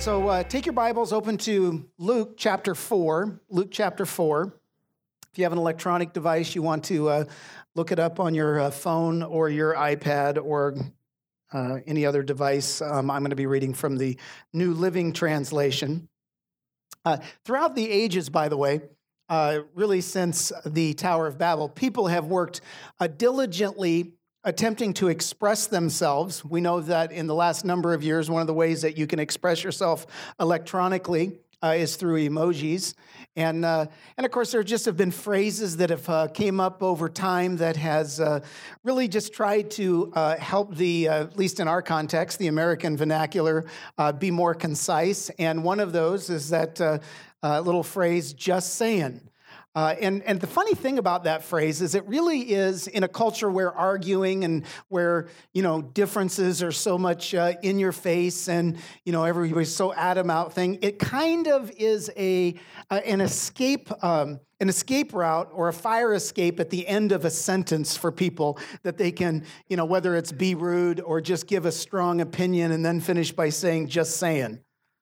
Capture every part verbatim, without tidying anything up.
So uh, take your Bibles, open to Luke chapter four. Luke chapter four. If you have an electronic device, you want to uh, look it up on your uh, phone or your iPad or uh, any other device. Um, I'm going to be reading from the New Living Translation. Uh, throughout the ages, by the way, uh, really since the Tower of Babel, people have worked uh, diligently attempting to express themselves. We know that in the last number of years, one of the ways that you can express yourself electronically uh, is through emojis. And uh, and of course, there just have been phrases that have uh, came up over time that has uh, really just tried to uh, help the, uh, at least in our context, the American vernacular uh, be more concise. And one of those is that uh, uh, little phrase, just saying. Uh, and, and the funny thing about that phrase is it really is in a culture where arguing and where, you know, differences are so much uh, in your face and, you know, everybody's so atom out thing. It kind of is a uh, an escape um, an escape route or a fire escape at the end of a sentence for people that they can, you know, whether it's be rude or just give a strong opinion and then finish by saying, just saying.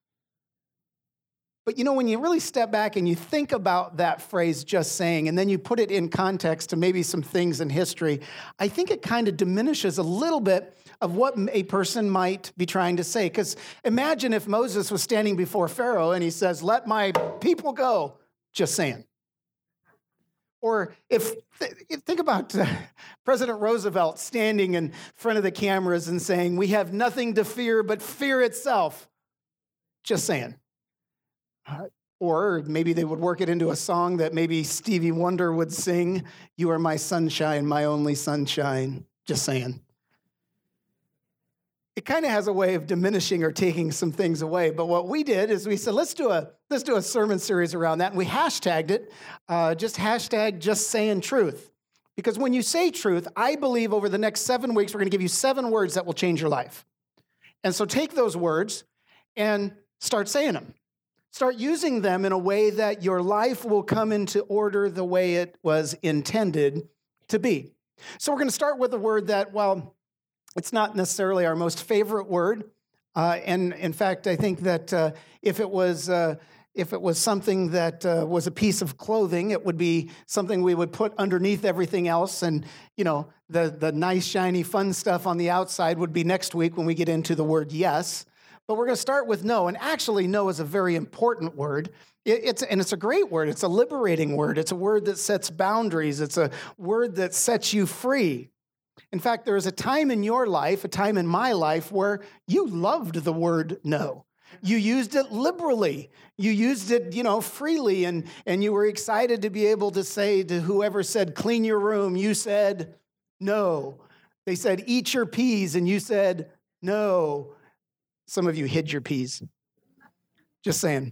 But, you know, when you really step back and you think about that phrase, just saying, and then you put it in context to maybe some things in history, I think it kind of diminishes a little bit of what a person might be trying to say. Because imagine if Moses was standing before Pharaoh and he says, let my people go, just saying. Or if, think about uh, President Roosevelt standing in front of the cameras and saying, we have nothing to fear but fear itself, just saying. Uh, or maybe they would work it into a song that maybe Stevie Wonder would sing, you are my sunshine, my only sunshine, just saying. It kind of has a way of diminishing or taking some things away. But what we did is we said, let's do a let's do a sermon series around that. And we hashtagged it, uh, just hashtag just saying truth. Because when you say truth, I believe over the next seven weeks, we're going to give you seven words that will change your life. And so take those words and start saying them. Start using them in a way that your life will come into order the way it was intended to be. So we're going to start with a word that, well, it's not necessarily our most favorite word. Uh, and in fact, I think that uh, if it was uh, if it was something that uh, was a piece of clothing, it would be something we would put underneath everything else. And, you know, the, the nice, shiny, fun stuff on the outside would be next week when we get into the word yes. But we're going to start with no, and actually no is a very important word. It, it's and it's a great word. It's a liberating word. It's a word that sets boundaries. It's a word that sets you free. In fact, there is a time in your life, a time in my life, where you loved the word no. You used it liberally. You used it, you know, freely, and, and you were excited to be able to say to whoever said, clean your room, you said no. They said, eat your peas, and you said no. Some of you hid your peas. Just saying.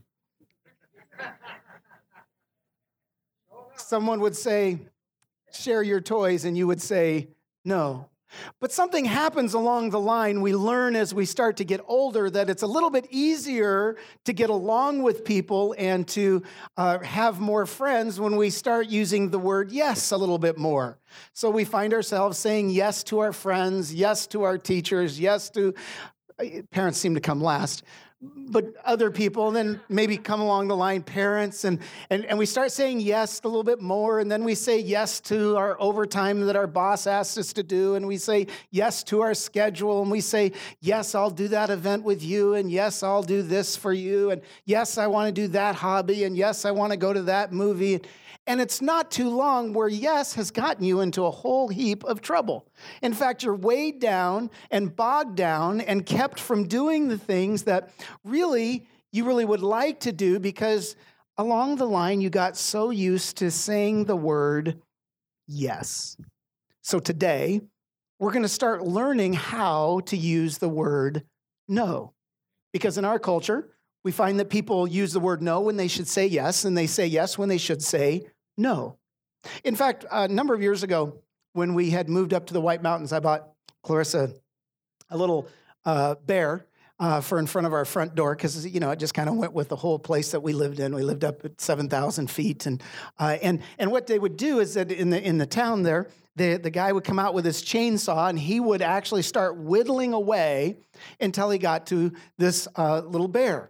Someone would say, share your toys, and you would say, no. But something happens along the line. We learn as we start to get older that it's a little bit easier to get along with people and to uh, have more friends when we start using the word yes a little bit more. So we find ourselves saying yes to our friends, yes to our teachers, yes to parents seem to come last, but other people, and then maybe come along the line, parents, and, and, and we start saying yes a little bit more, and then we say yes to our overtime that our boss asked us to do, and we say yes to our schedule, and we say, yes, I'll do that event with you, and yes, I'll do this for you, and yes, I want to do that hobby, and yes, I want to go to that movie. And it's not too long where yes has gotten you into a whole heap of trouble. In fact, you're weighed down and bogged down and kept from doing the things that really you really would like to do because along the line you got so used to saying the word yes. So today, we're going to start learning how to use the word no. Because in our culture, we find that people use the word no when they should say yes, and they say yes when they should say no. In fact, a number of years ago, when we had moved up to the White Mountains, I bought Clarissa a little uh, bear uh, for in front of our front door because, you know, it just kind of went with the whole place that we lived in. We lived up at seven thousand feet. And uh, and and what they would do is that in the in the town there, the, the guy would come out with his chainsaw, and he would actually start whittling away until he got to this uh, little bear.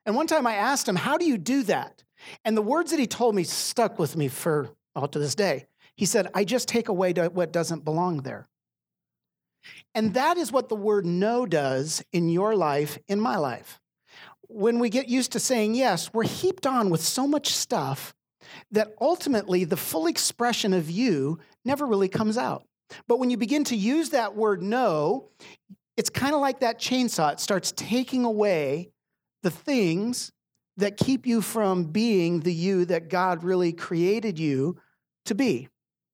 And one time I asked him, how do you do that? And the words that he told me stuck with me for all to this day. He said, I just take away what doesn't belong there. And that is what the word no does in your life, in my life. When we get used to saying yes, we're heaped on with so much stuff that ultimately the full expression of you never really comes out. But when you begin to use that word no, it's kind of like that chainsaw. It starts taking away the things that keep you from being the you that God really created you to be.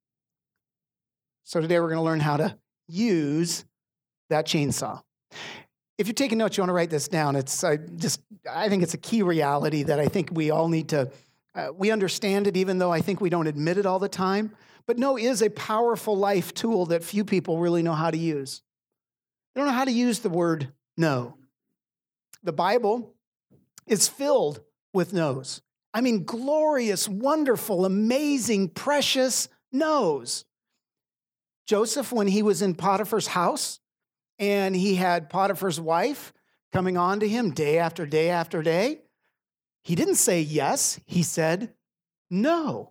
So today we're going to learn how to use that chainsaw. If you're taking notes, you want to write this down. It's I just I think it's a key reality that I think we all need to. Uh, we understand it, even though I think we don't admit it all the time. But no is a powerful life tool that few people really know how to use. They don't know how to use the word no. The Bible is filled with no's. I mean, glorious, wonderful, amazing, precious no's. Joseph, when he was in Potiphar's house, and he had Potiphar's wife coming on to him day after day after day, he didn't say yes, he said no.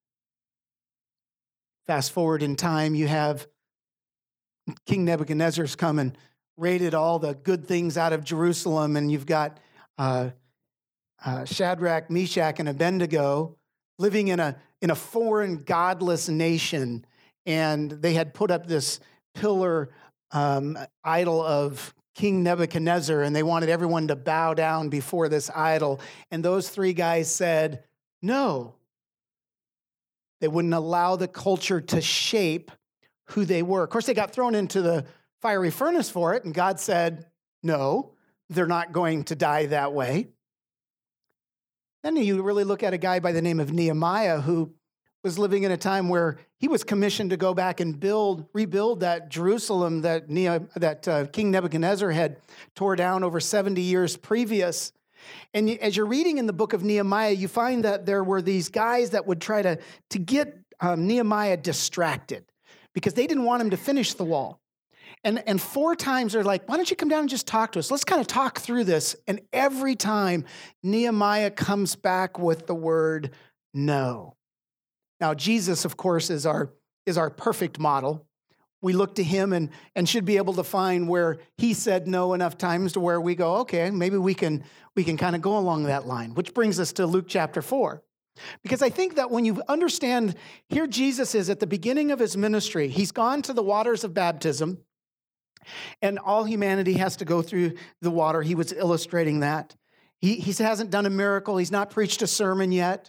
Fast forward in time, you have King Nebuchadnezzar's come and raided all the good things out of Jerusalem, and you've got uh, uh, Shadrach, Meshach, and Abednego living in a, in a foreign, godless nation, and they had put up this pillar um, idol of King Nebuchadnezzar, and they wanted everyone to bow down before this idol. And those three guys said, no. They wouldn't allow the culture to shape who they were. Of course, they got thrown into the fiery furnace for it, and God said, no, they're not going to die that way. Then you really look at a guy by the name of Nehemiah, who was living in a time where he was commissioned to go back and build, rebuild that Jerusalem that, Nehemiah, that uh, King Nebuchadnezzar had tore down over seventy years previous. And as you're reading in the book of Nehemiah, you find that there were these guys that would try to, to get um, Nehemiah distracted because they didn't want him to finish the wall. And, and four times they're like, why don't you come down and just talk to us? Let's kind of talk through this. And every time Nehemiah comes back with the word no. Now, Jesus, of course, is our, is our perfect model. We look to him and, and should be able to find where he said no enough times to where we go, okay, maybe we can, we can kind of go along that line, which brings us to Luke chapter four. Because I think that when you understand, here Jesus is at the beginning of his ministry. He's gone to the waters of baptism, and all humanity has to go through the water. He was illustrating that. He, he hasn't done a miracle. He's not preached a sermon yet.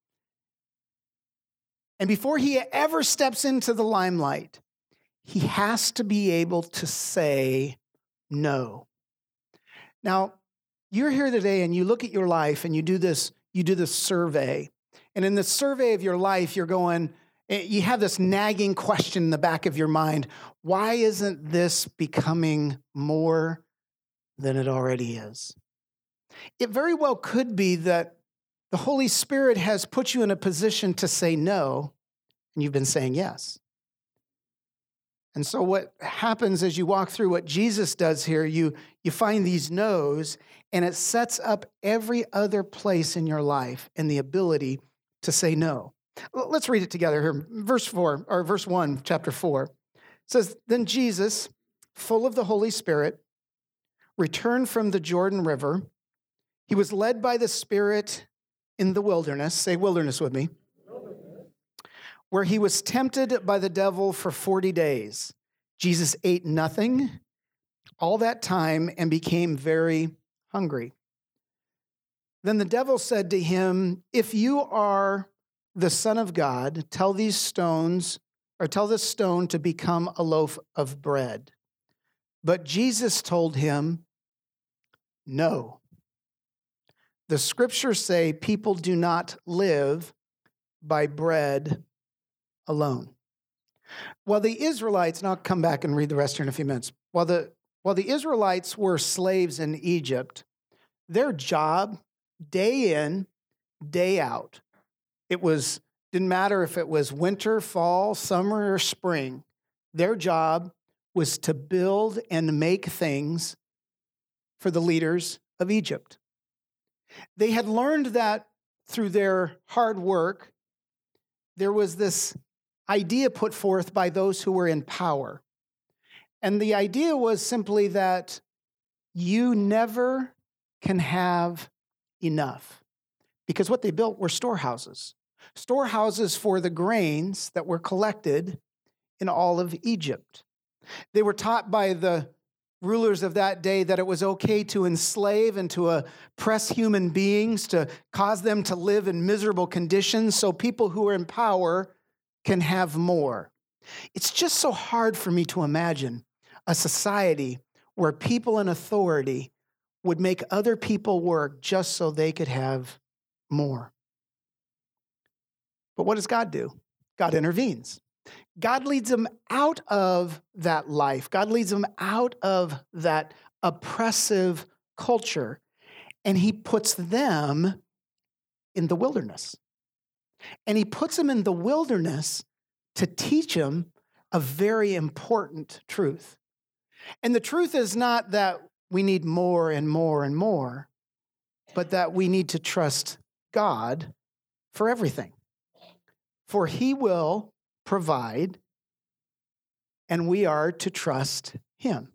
And before he ever steps into the limelight, he has to be able to say no. Now, you're here today and you look at your life and you do this, you do this survey. And in the survey of your life, you're going, you have this nagging question in the back of your mind. Why isn't this becoming more than it already is? It very well could be that the Holy Spirit has put you in a position to say no, and you've been saying yes. And so what happens as you walk through what Jesus does here, you, you find these no's, and it sets up every other place in your life and the ability to say no. Let's read it together here. Verse four, or verse one, chapter four. It says, then Jesus, full of the Holy Spirit, returned from the Jordan River. He was led by the Spirit in the wilderness, say wilderness with me, where he was tempted by the devil for forty days. Jesus ate nothing all that time and became very hungry. Then the devil said to him, if you are the Son of God, tell these stones, or tell this stone to become a loaf of bread. But Jesus told him, no. The scriptures say people do not live by bread alone. While the Israelites, and I'll come back and read the rest here in a few minutes, while the, while the Israelites were slaves in Egypt, their job, day in, day out, it was, didn't matter if it was winter, fall, summer, or spring, their job was to build and make things for the leaders of Egypt. They had learned that through their hard work, there was this idea put forth by those who were in power. And the idea was simply that you never can have enough. Because what they built were storehouses. Storehouses for the grains that were collected in all of Egypt. They were taught by the rulers of that day that it was okay to enslave and to oppress human beings, to cause them to live in miserable conditions so people who are in power can have more. It's just so hard for me to imagine a society where people in authority would make other people work just so they could have more. But what does God do? God intervenes. God leads them out of that life. God leads them out of that oppressive culture, and he puts them in the wilderness. And he puts them in the wilderness to teach them a very important truth. And the truth is not that we need more and more and more, but that we need to trust God for everything. For he will provide, and we are to trust him.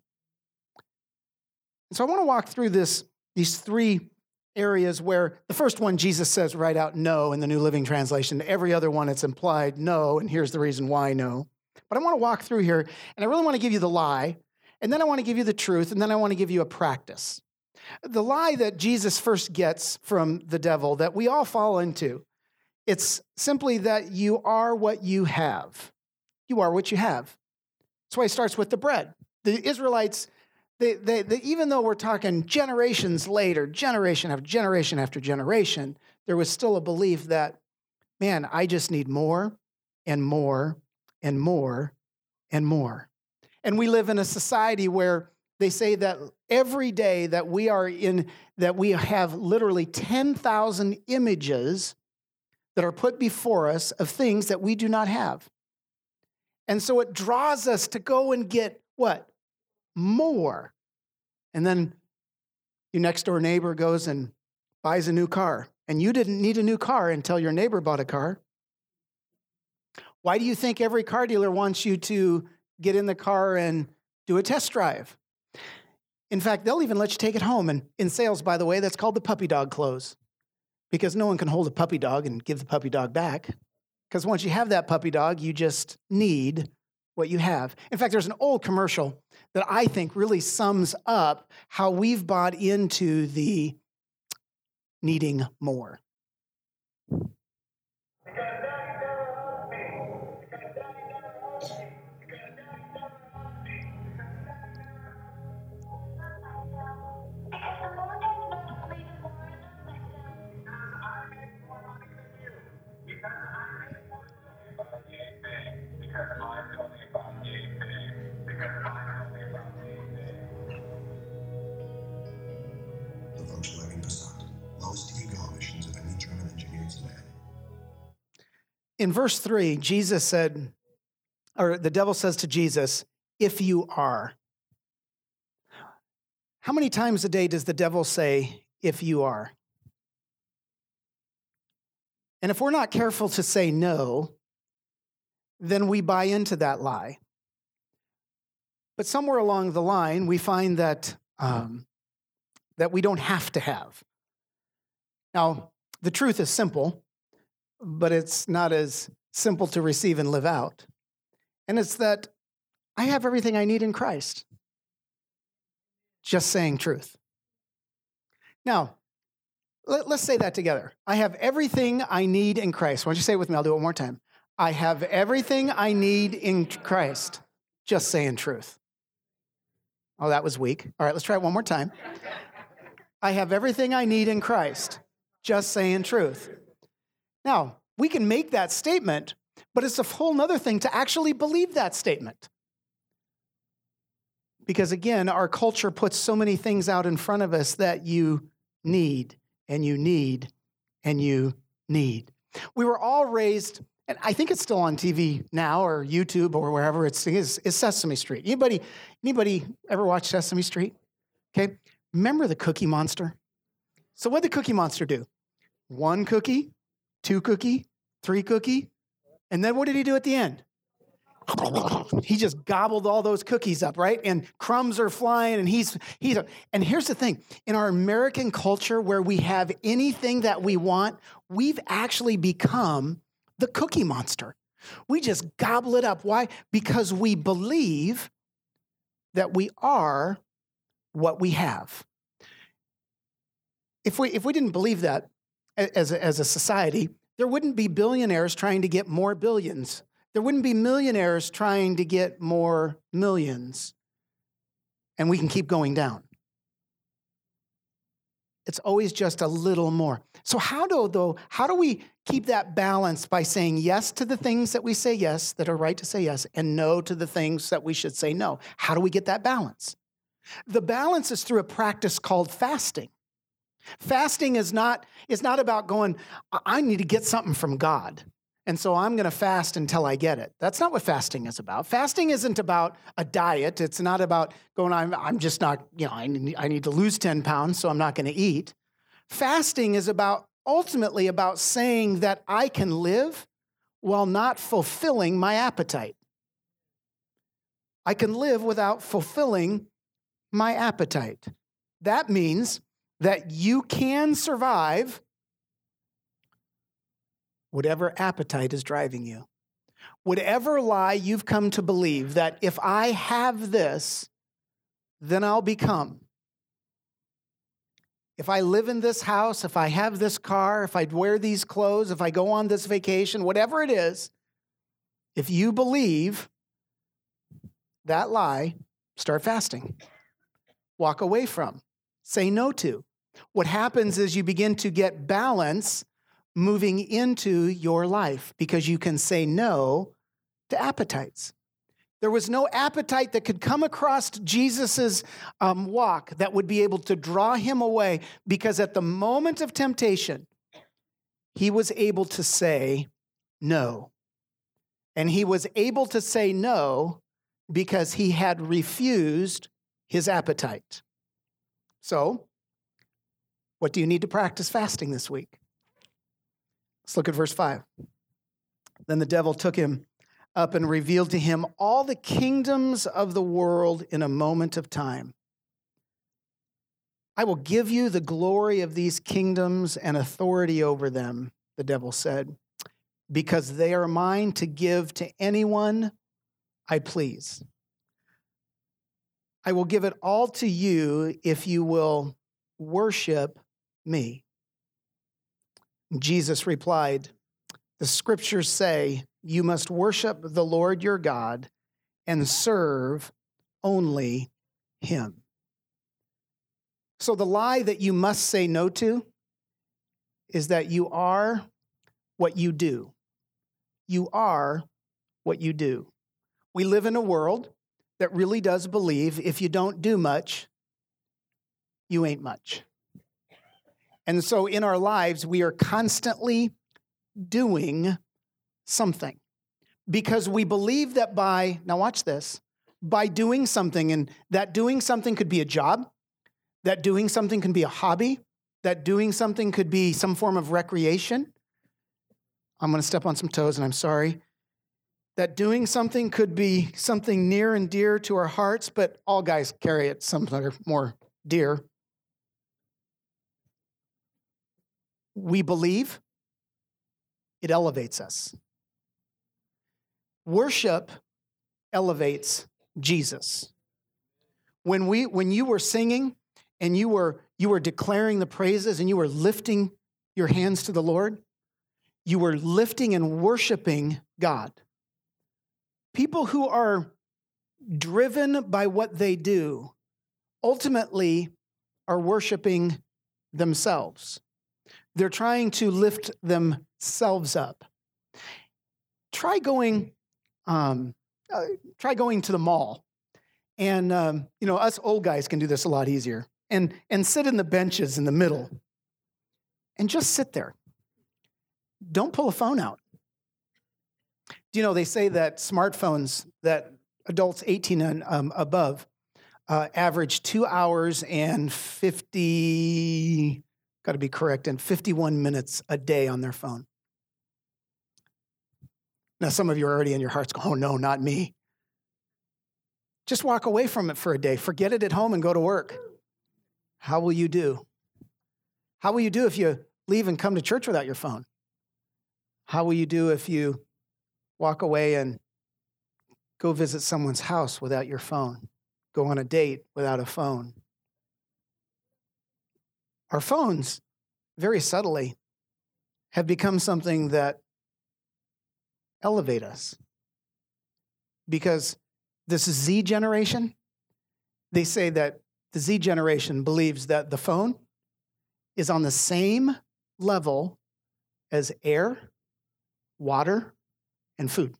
And so I want to walk through this, these three areas where the first one, Jesus says right out no in the New Living Translation. Every other one, it's implied no, and here's the reason why no. But I want to walk through here, and I really want to give you the lie, and then I want to give you the truth, and then I want to give you a practice. The lie that Jesus first gets from the devil that we all fall into, it's simply that you are what you have. You are what you have. That's why it starts with the bread. The Israelites, they, they, they, even though we're talking generations later, generation after generation after generation, there was still a belief that, man, I just need more and more and more and more. And we live in a society where they say that every day that we are in, that we have literally ten thousand images that are put before us of things that we do not have. And so it draws us to go and get what? More. And then your next door neighbor goes and buys a new car. And you didn't need a new car until your neighbor bought a car. Why do you think every car dealer wants you to get in the car and do a test drive? In fact, they'll even let you take it home. And in sales, by the way, that's called the puppy dog close. Because no one can hold a puppy dog and give the puppy dog back. Because once you have that puppy dog, you just need what you have. In fact, there's an old commercial that I think really sums up how we've bought into the needing more. In verse three, Jesus said, or the devil says to Jesus, if you are. How many times a day does the devil say, if you are? And if we're not careful to say no, then we buy into that lie. But somewhere along the line, we find that, um, that we don't have to have. Now, the truth is simple, but it's not as simple to receive and live out. And it's that I have everything I need in Christ. Just saying truth. Now, let, let's say that together. I have everything I need in Christ. Why don't you say it with me? I'll do it one more time. I have everything I need in Christ. Just saying truth. Oh, that was weak. All right, let's try it one more time. I have everything I need in Christ. Just saying truth. Now, we can make that statement, but it's a whole nother thing to actually believe that statement. Because again, our culture puts so many things out in front of us that you need, and you need, and you need. We were all raised, and I think it's still on T V now, or YouTube, or wherever it's, is, is Sesame Street. Anybody, anybody ever watch Sesame Street? Okay, remember the Cookie Monster? So what did the Cookie Monster do? One cookie, two cookie, three cookie, and then what did he do at the end? He just gobbled all those cookies up, right? And crumbs are flying, and he's he's. And here's the thing: in our American culture, where we have anything that we want, we've actually become the Cookie Monster. We just gobble it up. Why? Because we believe that we are what we have. If we if we didn't believe that as a, as a society, there wouldn't be billionaires trying to get more billions. There wouldn't be millionaires trying to get more millions. And we can keep going down. It's always just a little more. So how do though, how do we keep that balance by saying yes to the things that we say yes, that are right to say yes, and no to the things that we should say no? How do we get that balance? The balance is through a practice called fasting. Fasting is not, is not about going, I need to get something from God, and so I'm going to fast until I get it. That's not what fasting is about. Fasting isn't about a diet. It's not about going, I'm, I'm just not, you know, I need, I need to lose ten pounds, so I'm not going to eat. Fasting is about, ultimately about saying that I can live while not fulfilling my appetite. I can live without fulfilling my appetite. That means that you can survive whatever appetite is driving you. Whatever lie you've come to believe that if I have this, then I'll become. If I live in this house, if I have this car, if I wear these clothes, if I go on this vacation, whatever it is, if you believe that lie, start fasting. Walk away from. Say no to. What happens is you begin to get balance moving into your life because you can say no to appetites. There was no appetite that could come across Jesus's um, walk that would be able to draw him away, because at the moment of temptation, he was able to say no. And he was able to say no because he had refused his appetite. So, what do you need to practice fasting this week? Let's look at verse five. Then the devil took him up and revealed to him all the kingdoms of the world in a moment of time. I will give you the glory of these kingdoms and authority over them, the devil said, because they are mine to give to anyone I please. I will give it all to you if you will worship me. Jesus replied, the scriptures say, you must worship the Lord your God and serve only him. So the lie that you must say no to is that you are what you do. You are what you do. We live in a world that really does believe if you don't do much, you ain't much. And so in our lives, we are constantly doing something because we believe that by, now watch this, by doing something, and that doing something could be a job, that doing something can be a hobby, that doing something could be some form of recreation. I'm going to step on some toes, and I'm sorry. That doing something could be something near and dear to our hearts, but all guys carry it something more dear. We believe it elevates us. Worship elevates Jesus. When we, when you were singing and you were, you were declaring the praises and you were lifting your hands to the Lord, you were lifting and worshiping God. People who are driven by what they do ultimately are worshiping themselves. They're trying to lift themselves up. Try going, um, uh, try going to the mall, and um, you know, us old guys can do this a lot easier. And and sit in the benches in the middle, and just sit there. Don't pull a phone out. Do you know they say that smartphones that adults eighteen and um, above uh, average two hours and fifty got to be correct, and fifty-one minutes a day on their phone. Now, some of you are already in your hearts going, oh, no, not me. Just walk away from it for a day. Forget it at home and go to work. How will you do? How will you do if you leave and come to church without your phone? How will you do if you walk away and go visit someone's house without your phone? Go on a date without a phone? Our phones, very subtly, have become something that elevate us. Because this Z generation, they say that the Z generation believes that the phone is on the same level as air, water, and food.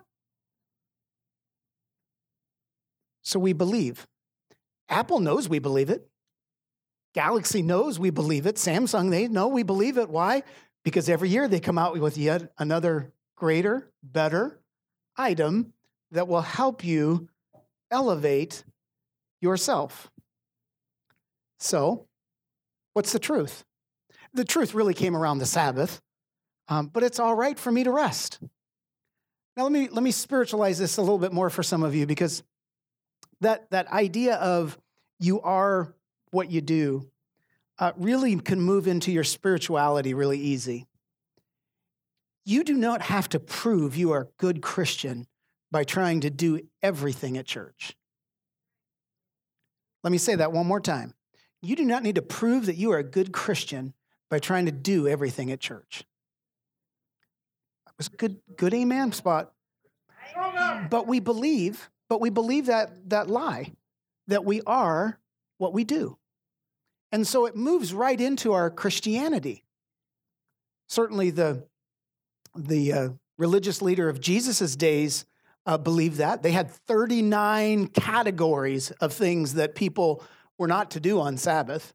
So we believe. Apple knows we believe it. Galaxy knows we believe it. Samsung, they know we believe it. Why? Because every year they come out with yet another greater, better item that will help you elevate yourself. So, what's the truth? The truth really came around the Sabbath, um, but it's all right for me to rest. Now, let me let me spiritualize this a little bit more for some of you, because that, that idea of you are what you do uh, really can move into your spirituality really easy. You do not have to prove you are a good Christian by trying to do everything at church. Let me say that one more time. You do not need to prove that you are a good Christian by trying to do everything at church. That was good, good amen spot. But we believe, but we believe that, that lie, that we are what we do. And so it moves right into our Christianity. Certainly the The uh, religious leader of Jesus' days uh, believed that. They had thirty-nine categories of things that people were not to do on Sabbath.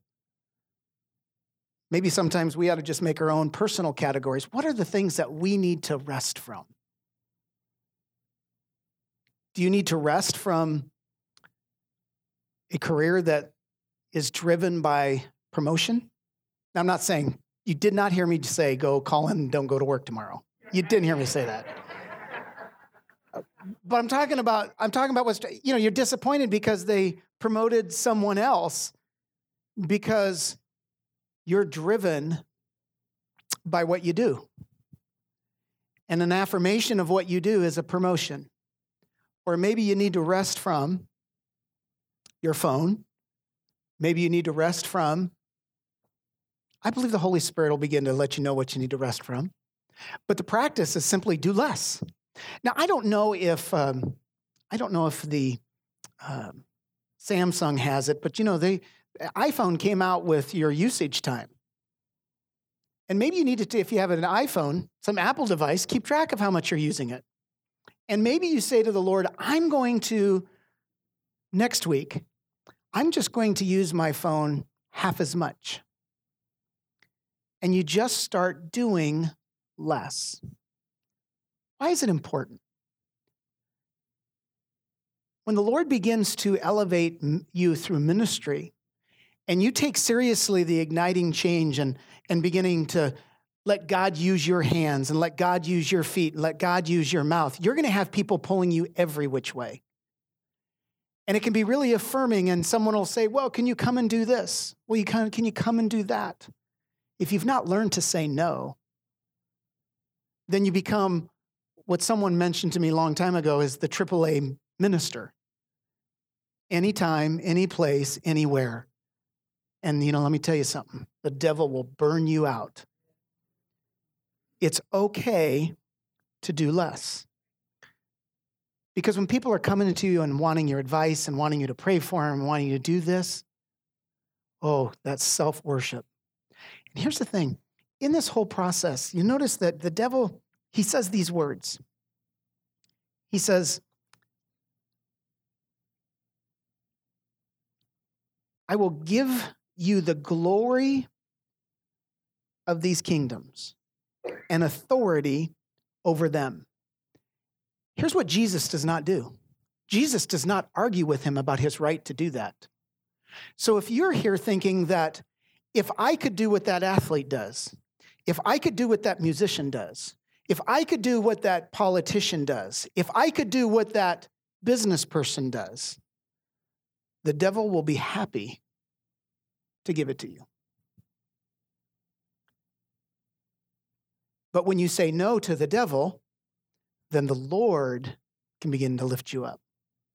Maybe sometimes we ought to just make our own personal categories. What are the things that we need to rest from? Do you need to rest from a career that is driven by promotion? Now, I'm not saying, you did not hear me say, go call in and don't go to work tomorrow. You didn't hear me say that. But I'm talking about, I'm talking about what's, you know, you're disappointed because they promoted someone else because you're driven by what you do. And an affirmation of what you do is a promotion. Or maybe you need to rest from your phone. Maybe you need to rest from, I believe the Holy Spirit will begin to let you know what you need to rest from. But the practice is simply do less. Now, I don't know if um, I don't know if the um, Samsung has it, but you know, the iPhone came out with your usage time. And maybe you need to, if you have an iPhone, some Apple device, keep track of how much you're using it. And maybe you say to the Lord, I'm going to, next week, I'm just going to use my phone half as much. And you just start doing less. Why is it important? When the Lord begins to elevate you through ministry, and you take seriously the igniting change and, and beginning to let God use your hands and let God use your feet and let God use your mouth, you're going to have people pulling you every which way. And it can be really affirming, and someone will say, well, can you come and do this? Well, you can, can you come and do that? If you've not learned to say no, then you become what someone mentioned to me a long time ago is the triple A minister. Anytime, any place, anywhere. And, you know, let me tell you something. The devil will burn you out. It's okay to do less. Because when people are coming to you and wanting your advice and wanting you to pray for them and wanting you to do this, oh, that's self-worship. And here's the thing. In this whole process, you notice that the devil, he says these words. He says, I will give you the glory of these kingdoms and authority over them. Here's what Jesus does not do. Jesus does not argue with him about his right to do that. So if you're here thinking that if I could do what that athlete does, if I could do what that musician does, if I could do what that politician does, if I could do what that business person does, the devil will be happy to give it to you. But when you say no to the devil, then the Lord can begin to lift you up.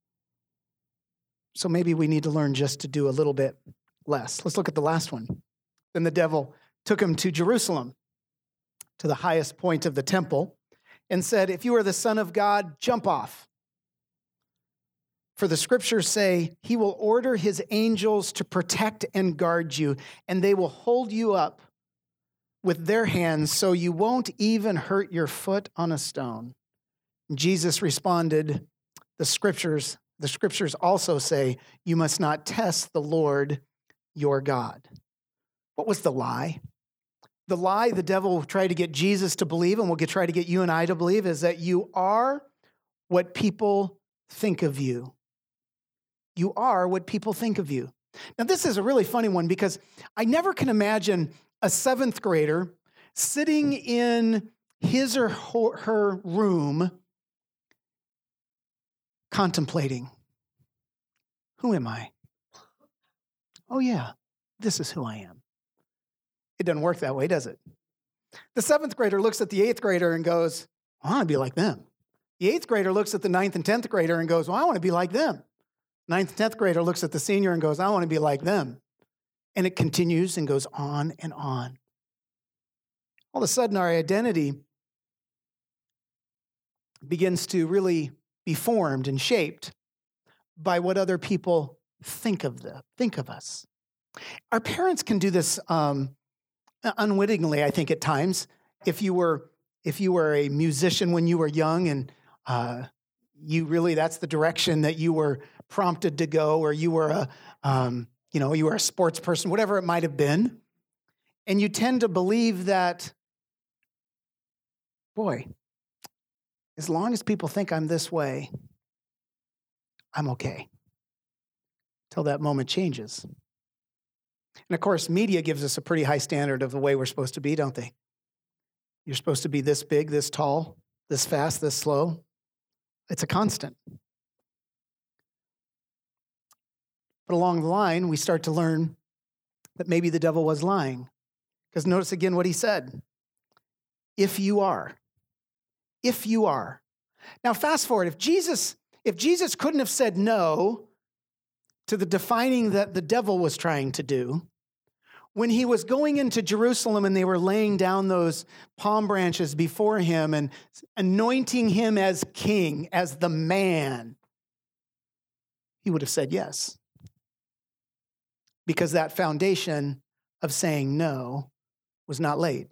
So maybe we need to learn just to do a little bit less. Let's look at the last one. Then the devil took him to Jerusalem, to the highest point of the temple, and said, "If you are the Son of God, jump off. For the scriptures say, he will order his angels to protect and guard you, and they will hold you up with their hands so you won't even hurt your foot on a stone." Jesus responded, the scriptures, the scriptures also say, you must not test the Lord your God. What was the lie? The lie the devil tried to get Jesus to believe, and will try to get you and I to believe, is that you are what people think of you. You are what people think of you. Now, this is a really funny one because I never can imagine a seventh grader sitting in his or her room contemplating, who am I? Oh, yeah, this is who I am. It doesn't work that way, does it? The seventh grader looks at the eighth grader and goes, I want to be like them. The eighth grader looks at the ninth and tenth grader and goes, well, I want to be like them. Ninth and tenth grader looks at the senior and goes, I want to be like them. And it continues and goes on and on. All of a sudden, our identity begins to really be formed and shaped by what other people think of the think of us. Our parents can do this um, unwittingly, I think, at times. If you were if you were a musician when you were young, and uh, you really that's the direction that you were prompted to go, or you were a um, you know you were a sports person, whatever it might have been, and you tend to believe that, boy, as long as people think I'm this way, I'm okay. Till that moment changes. And of course, media gives us a pretty high standard of the way we're supposed to be, don't they? You're supposed to be this big, this tall, this fast, this slow. It's a constant. But along the line, we start to learn that maybe the devil was lying. Because notice again what he said. If you are. If you are. Now fast forward. If Jesus, if Jesus couldn't have said no to the defining that the devil was trying to do, when he was going into Jerusalem and they were laying down those palm branches before him and anointing him as king, as the man, he would have said yes. Because that foundation of saying no was not laid.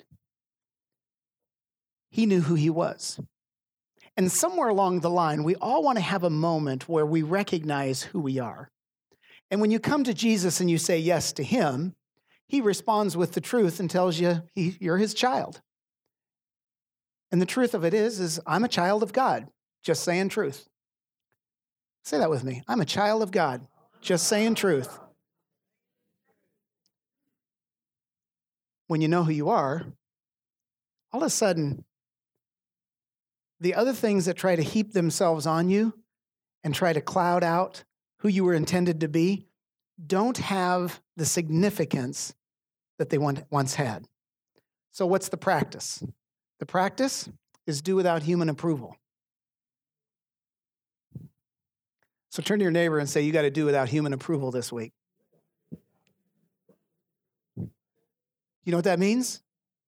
He knew who he was. And somewhere along the line, we all want to have a moment where we recognize who we are. And when you come to Jesus and you say yes to him, he responds with the truth and tells you he, you're his child. And the truth of it is, is I'm a child of God, just saying truth. Say that with me. I'm a child of God, just saying truth. When you know who you are, all of a sudden, the other things that try to heap themselves on you and try to cloud out who you were intended to be don't have the significance that they once had. So what's the practice? The practice is do without human approval. So turn to your neighbor and say, you got to do without human approval this week. You know what that means?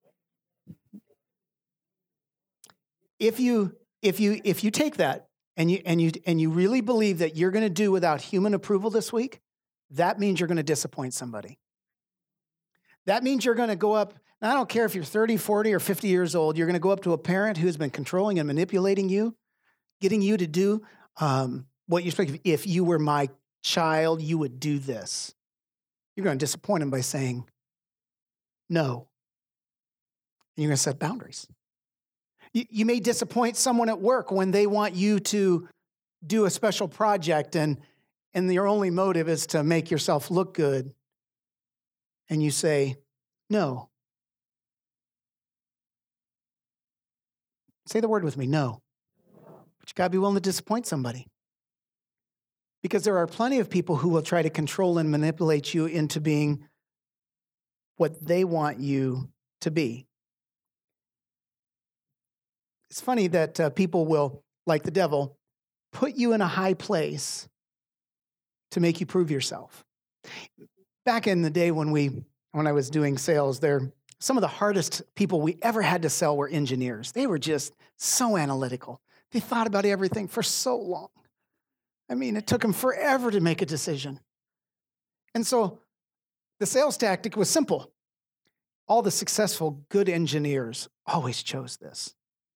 If you if you if you take that and you and you and you really believe that you're going to do without human approval this week, that means you're going to disappoint somebody. That means you're going to go up, and I don't care if you're thirty, forty, or fifty years old, you're going to go up to a parent who's been controlling and manipulating you, getting you to do um, what you're supposed to. If you were my child, you would do this. You're going to disappoint them by saying no. And you're going to set boundaries. You, you may disappoint someone at work when they want you to do a special project and, and your only motive is to make yourself look good. and you say, no. Say the word with me, no. But you got to be willing to disappoint somebody. Because there are plenty of people who will try to control and manipulate you into being what they want you to be. It's funny that uh, people will, like the devil, put you in a high place to make you prove yourself. Back in the day when we, when I was doing sales, there, some of the hardest people we ever had to sell were engineers. They were just so analytical. They thought about everything for so long. I mean, it took them forever to make a decision. And so the sales tactic was simple. All the successful, good engineers always chose this.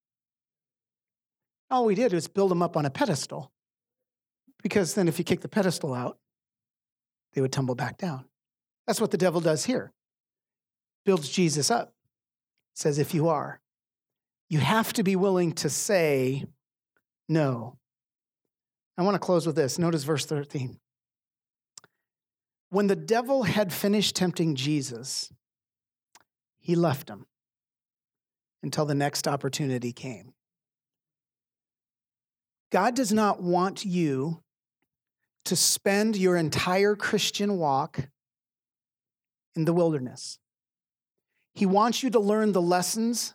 All we did was build them up on a pedestal, because then if you kick the pedestal out, they would tumble back down. That's what the devil does here. Builds Jesus up. Says, if you are, you have to be willing to say no. I want to close with this. Notice verse thirteen. When the devil had finished tempting Jesus, he left him until the next opportunity came. God does not want you to spend your entire Christian walk in the wilderness. He wants you to learn the lessons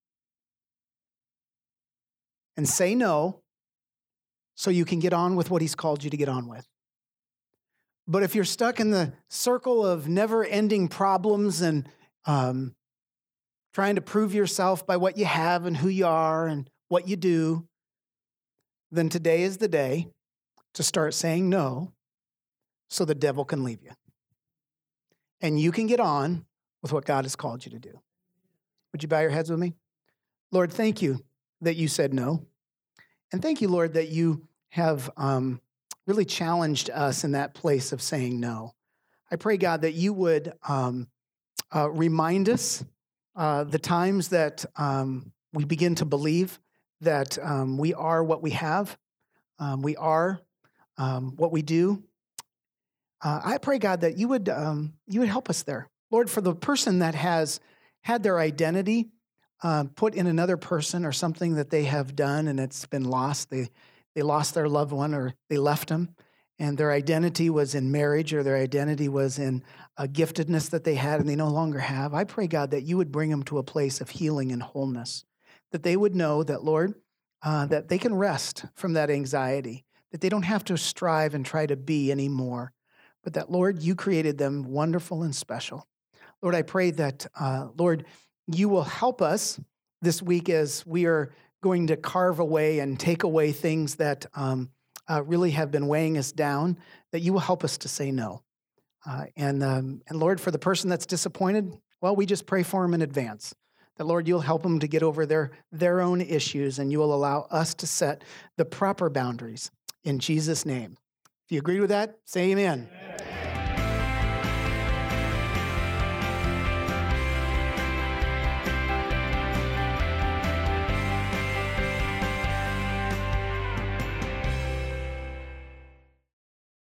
and say no so you can get on with what he's called you to get on with. But if you're stuck in the circle of never-ending problems and um, trying to prove yourself by what you have and who you are and what you do, then today is the day to start saying no so the devil can leave you. And you can get on with what God has called you to do. Would you bow your heads with me? Lord, thank you that you said no. And thank you, Lord, that you have um, really challenged us in that place of saying no. I pray, God, that you would um, uh, remind us uh, the times that um, we begin to believe that um, we are what we have. Um, we are um, what we do. Uh, I pray, God, that you would um, you would help us there. Lord, for the person that has had their identity uh, put in another person or something that they have done and it's been lost, they they lost their loved one or they left them, and their identity was in marriage or their identity was in a giftedness that they had and they no longer have. I pray, God, that you would bring them to a place of healing and wholeness, that they would know that, Lord, uh, that they can rest from that anxiety, that they don't have to strive and try to be anymore, but that, Lord, you created them wonderful and special. Lord, I pray that, uh, Lord, you will help us this week as we are going to carve away and take away things that um, uh, really have been weighing us down, that you will help us to say no. Uh, and, um, and Lord, for the person that's disappointed, well, we just pray for them in advance. That, Lord, you'll help them to get over their, their own issues, and you will allow us to set the proper boundaries in Jesus' name. If you agree with that, say amen. Amen.